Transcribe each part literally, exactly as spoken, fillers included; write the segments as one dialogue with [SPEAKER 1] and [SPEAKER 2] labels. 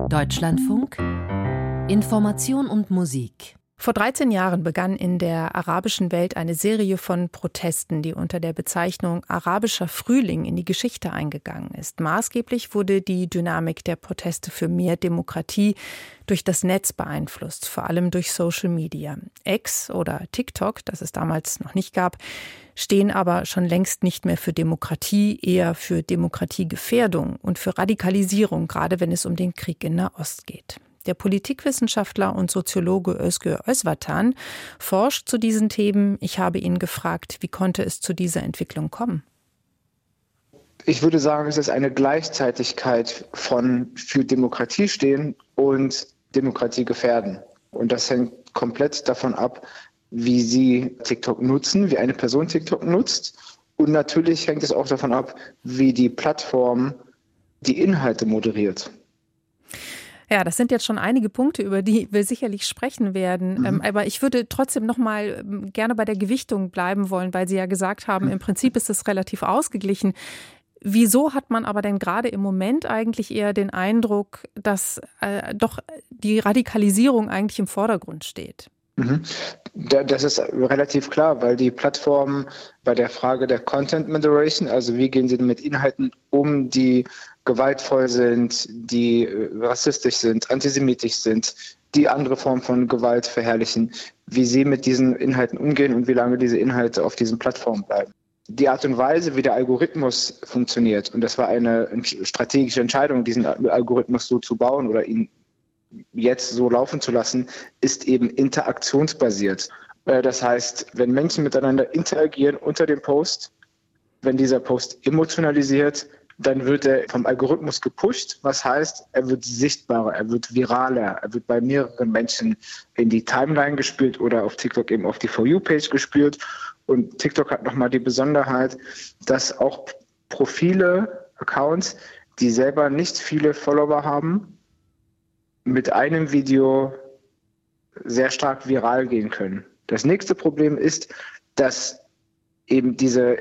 [SPEAKER 1] Deutschlandfunk Information und Musik.
[SPEAKER 2] Vor dreizehn Jahren begann in der arabischen Welt eine Serie von Protesten, die unter der Bezeichnung Arabischer Frühling in die Geschichte eingegangen ist. Maßgeblich wurde die Dynamik der Proteste für mehr Demokratie durch das Netz beeinflusst, vor allem durch Social Media. X oder TikTok, das es damals noch nicht gab, stehen aber schon längst nicht mehr für Demokratie, eher für Demokratiegefährdung und für Radikalisierung, gerade wenn es um den Krieg in Nahost geht. Der Politikwissenschaftler und Soziologe Özgür Özvatan forscht zu diesen Themen. Ich habe ihn gefragt, wie konnte es zu dieser Entwicklung kommen?
[SPEAKER 3] Ich würde sagen, es ist eine Gleichzeitigkeit von für Demokratie stehen und Demokratie gefährden. Und das hängt komplett davon ab, wie Sie TikTok nutzen, wie eine Person TikTok nutzt. Und natürlich hängt es auch davon ab, wie die Plattform die Inhalte moderiert.
[SPEAKER 2] Ja, das sind jetzt schon einige Punkte, über die wir sicherlich sprechen werden. Mhm. Ähm, aber ich würde trotzdem noch mal gerne bei der Gewichtung bleiben wollen, weil Sie ja gesagt haben, mhm. im Prinzip ist es relativ ausgeglichen. Wieso hat man aber denn gerade im Moment eigentlich eher den Eindruck, dass äh, doch die Radikalisierung eigentlich im Vordergrund steht?
[SPEAKER 3] Mhm. Das ist relativ klar, weil die Plattformen bei der Frage der Content Moderation, also wie gehen sie mit Inhalten um, die gewaltvoll sind, die rassistisch sind, antisemitisch sind, die andere Formen von Gewalt verherrlichen, wie sie mit diesen Inhalten umgehen und wie lange diese Inhalte auf diesen Plattformen bleiben. Die Art und Weise, wie der Algorithmus funktioniert, und das war eine strategische Entscheidung, diesen Algorithmus so zu bauen oder ihn jetzt so laufen zu lassen, ist eben interaktionsbasiert. Das heißt, wenn Menschen miteinander interagieren unter dem Post, wenn dieser Post emotionalisiert, dann wird er vom Algorithmus gepusht, was heißt, er wird sichtbarer, er wird viraler, er wird bei mehreren Menschen in die Timeline gespielt oder auf TikTok eben auf die For You-Page gespielt. Und TikTok hat nochmal die Besonderheit, dass auch Profile, Accounts, die selber nicht viele Follower haben, mit einem Video sehr stark viral gehen können. Das nächste Problem ist, dass eben diese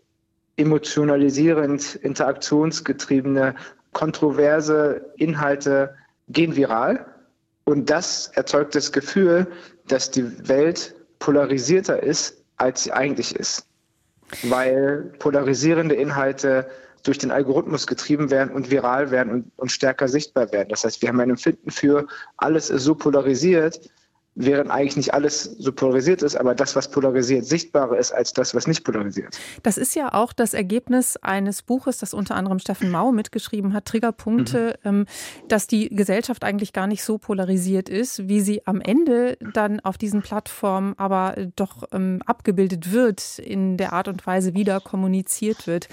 [SPEAKER 3] emotionalisierend, interaktionsgetriebene, kontroverse Inhalte gehen viral. Und das erzeugt das Gefühl, dass die Welt polarisierter ist, als sie eigentlich ist. Weil polarisierende Inhalte durch den Algorithmus getrieben werden und viral werden und, und stärker sichtbar werden. Das heißt, wir haben ein Empfinden für, alles ist so polarisiert, während eigentlich nicht alles so polarisiert ist, aber das, was polarisiert, sichtbarer ist als das, was nicht polarisiert.
[SPEAKER 2] Das ist ja auch das Ergebnis eines Buches, das unter anderem Steffen Mau mitgeschrieben hat, Triggerpunkte, mhm. dass die Gesellschaft eigentlich gar nicht so polarisiert ist, wie sie am Ende dann auf diesen Plattformen aber doch ähm, abgebildet wird, in der Art und Weise, wie da kommuniziert wird.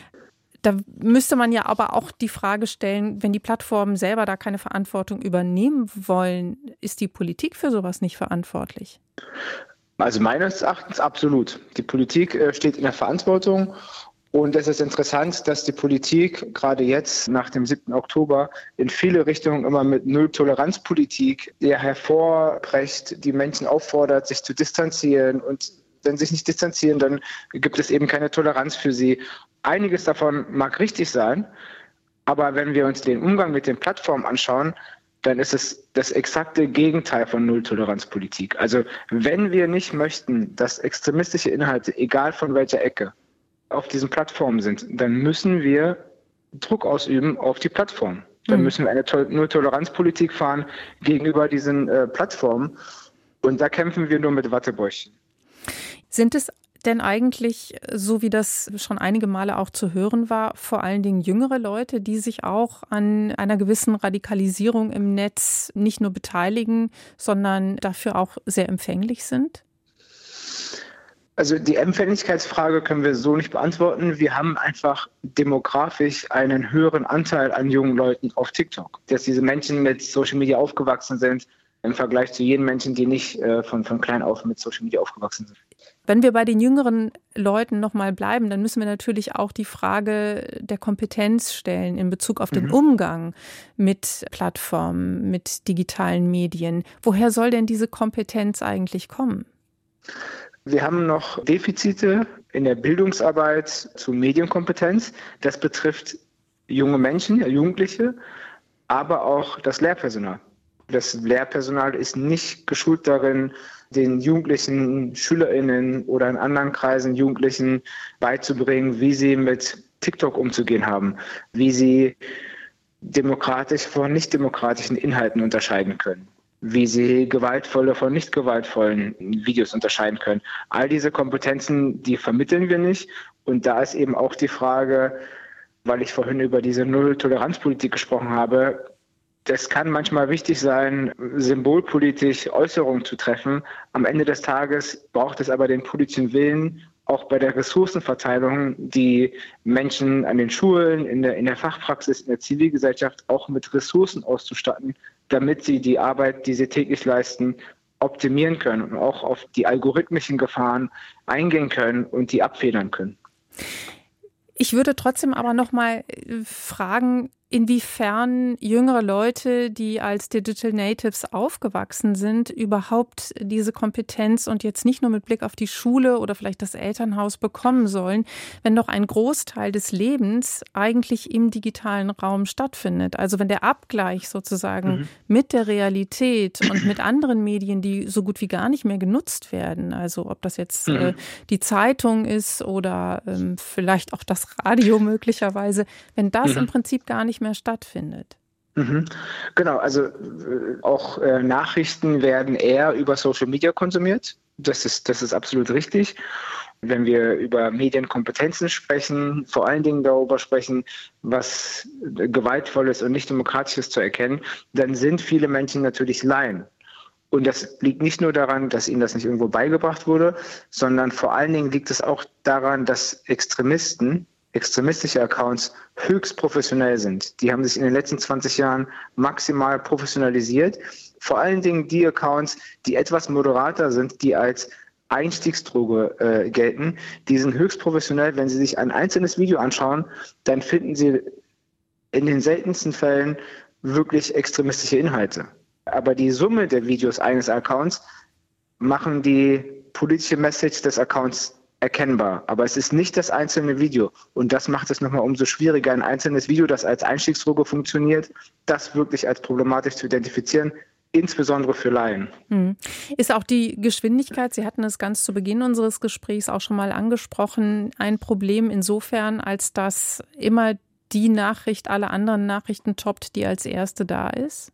[SPEAKER 2] Da müsste man ja aber auch die Frage stellen, wenn die Plattformen selber da keine Verantwortung übernehmen wollen, ist die Politik für sowas nicht verantwortlich?
[SPEAKER 3] Also meines Erachtens absolut. Die Politik äh, steht in der Verantwortung. Und es ist interessant, dass die Politik gerade jetzt nach dem siebten Oktober in viele Richtungen immer mit Null-Toleranz-Politik eher hervorbrecht, die Menschen auffordert, sich zu distanzieren. Und wenn sie sich nicht distanzieren, dann gibt es eben keine Toleranz für sie. Einiges davon mag richtig sein, aber wenn wir uns den Umgang mit den Plattformen anschauen, dann ist es das exakte Gegenteil von Null-Toleranz-Politik. Also wenn wir nicht möchten, dass extremistische Inhalte, egal von welcher Ecke, auf diesen Plattformen sind, dann müssen wir Druck ausüben auf die Plattformen. Dann müssen wir eine Null-Toleranz-Politik fahren gegenüber diesen äh, Plattformen. Und da kämpfen wir nur mit Wattebäuschen.
[SPEAKER 2] Sind es denn eigentlich, so wie das schon einige Male auch zu hören war, vor allen Dingen jüngere Leute, die sich auch an einer gewissen Radikalisierung im Netz nicht nur beteiligen, sondern dafür auch sehr empfänglich sind?
[SPEAKER 3] Also die Empfänglichkeitsfrage können wir so nicht beantworten. Wir haben einfach demografisch einen höheren Anteil an jungen Leuten auf TikTok. Dass diese Menschen mit Social Media aufgewachsen sind, im Vergleich zu jenen Menschen, die nicht äh, von, von klein auf mit Social Media aufgewachsen sind.
[SPEAKER 2] Wenn wir bei den jüngeren Leuten nochmal bleiben, dann müssen wir natürlich auch die Frage der Kompetenz stellen in Bezug auf den mhm. Umgang mit Plattformen, mit digitalen Medien. Woher soll denn diese Kompetenz eigentlich kommen?
[SPEAKER 3] Wir haben noch Defizite in der Bildungsarbeit zu Medienkompetenz. Das betrifft junge Menschen, Jugendliche. aber auch das Lehrpersonal. Das Lehrpersonal ist nicht geschult darin, den Jugendlichen, SchülerInnen oder in anderen Kreisen Jugendlichen beizubringen, wie sie mit TikTok umzugehen haben, wie sie demokratisch von nicht demokratischen Inhalten unterscheiden können, wie sie gewaltvolle von nicht gewaltvollen Videos unterscheiden können. All diese Kompetenzen, die vermitteln wir nicht. Und da ist eben auch die Frage, weil ich vorhin über diese Null-Toleranz-Politik gesprochen habe, es kann manchmal wichtig sein, symbolpolitisch Äußerungen zu treffen. Am Ende des Tages braucht es aber den politischen Willen, auch bei der Ressourcenverteilung die Menschen an den Schulen, in der, in der Fachpraxis, in der Zivilgesellschaft auch mit Ressourcen auszustatten, damit sie die Arbeit, die sie täglich leisten, optimieren können und auch auf die algorithmischen Gefahren eingehen können und die abfedern können.
[SPEAKER 2] Ich würde trotzdem aber noch mal fragen, inwiefern jüngere Leute, die als Digital Natives aufgewachsen sind, überhaupt diese Kompetenz und jetzt nicht nur mit Blick auf die Schule oder vielleicht das Elternhaus bekommen sollen, wenn doch ein Großteil des Lebens eigentlich im digitalen Raum stattfindet. Also wenn der Abgleich sozusagen mhm. mit der Realität und mit anderen Medien, die so gut wie gar nicht mehr genutzt werden, also ob das jetzt mhm. äh, die Zeitung ist oder ähm, vielleicht auch das Radio möglicherweise, wenn das mhm. im Prinzip gar nicht mehr stattfindet.
[SPEAKER 3] Mhm. Genau, also äh, auch äh, Nachrichten werden eher über Social Media konsumiert. Das ist, das ist absolut richtig. Wenn wir über Medienkompetenzen sprechen, vor allen Dingen darüber sprechen, was Gewaltvolles und Nicht-Demokratisches zu erkennen, dann sind viele Menschen natürlich Laien. Und das liegt nicht nur daran, dass ihnen das nicht irgendwo beigebracht wurde, sondern vor allen Dingen liegt es auch daran, dass Extremisten, extremistische Accounts höchst professionell sind. Die haben sich in den letzten zwanzig Jahren maximal professionalisiert. Vor allen Dingen die Accounts, die etwas moderater sind, die als Einstiegsdroge äh, gelten, die sind höchst professionell. Wenn Sie sich ein einzelnes Video anschauen, dann finden Sie in den seltensten Fällen wirklich extremistische Inhalte. Aber die Summe der Videos eines Accounts machen die politische Message des Accounts erkennbar. Aber es ist nicht das einzelne Video. Und das macht es nochmal umso schwieriger, ein einzelnes Video, das als Einstiegsdroge funktioniert, das wirklich als problematisch zu identifizieren, insbesondere für Laien.
[SPEAKER 2] Hm. Ist auch die Geschwindigkeit, Sie hatten es ganz zu Beginn unseres Gesprächs auch schon mal angesprochen, ein Problem insofern, als dass immer die Nachricht alle anderen Nachrichten toppt, die als erste da ist?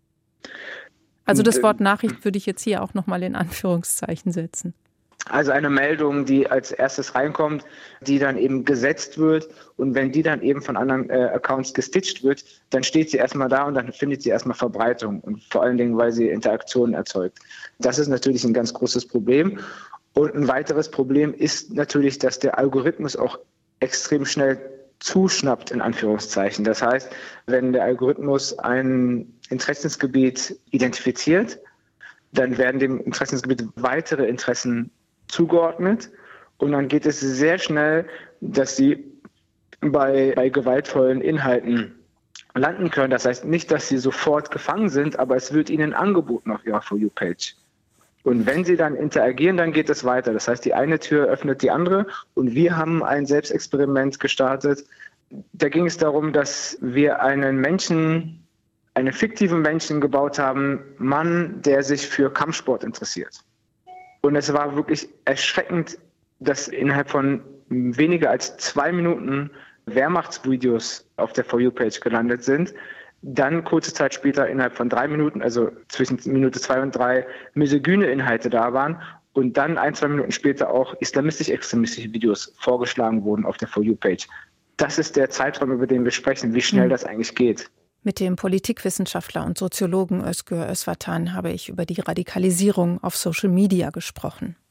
[SPEAKER 2] Also das Wort Nachricht würde ich jetzt hier auch nochmal in Anführungszeichen setzen.
[SPEAKER 3] Also eine Meldung, die als erstes reinkommt, die dann eben gesetzt wird und wenn die dann eben von anderen äh, Accounts gestitcht wird, dann steht sie erstmal da und dann findet sie erstmal Verbreitung und vor allen Dingen, weil sie Interaktionen erzeugt. Das ist natürlich ein ganz großes Problem und ein weiteres Problem ist natürlich, dass der Algorithmus auch extrem schnell zuschnappt, in Anführungszeichen. Das heißt, wenn der Algorithmus ein Interessensgebiet identifiziert, dann werden dem Interessensgebiet weitere Interessen zugeordnet und dann geht es sehr schnell, dass sie bei, bei gewaltvollen Inhalten landen können. Das heißt nicht, dass sie sofort gefangen sind, aber es wird ihnen angeboten auf ihrer For You-Page. Und wenn sie dann interagieren, dann geht es weiter. Das heißt, die eine Tür öffnet die andere und wir haben ein Selbstexperiment gestartet. Da ging es darum, dass wir einen Menschen, einen fiktiven Menschen gebaut haben, Mann, der sich für Kampfsport interessiert. Und es war wirklich erschreckend, dass innerhalb von weniger als zwei Minuten Wehrmachtsvideos auf der For You-Page gelandet sind. Dann kurze Zeit später innerhalb von drei Minuten, also zwischen Minute zwei und drei, misogyne Inhalte da waren. Und dann ein, zwei Minuten später auch islamistisch-extremistische Videos vorgeschlagen wurden auf der For You-Page. Das ist der Zeitraum, über den wir sprechen, wie schnell das eigentlich geht.
[SPEAKER 2] Mit dem Politikwissenschaftler und Soziologen Özgür Özvatan habe ich über die Radikalisierung auf Social Media gesprochen.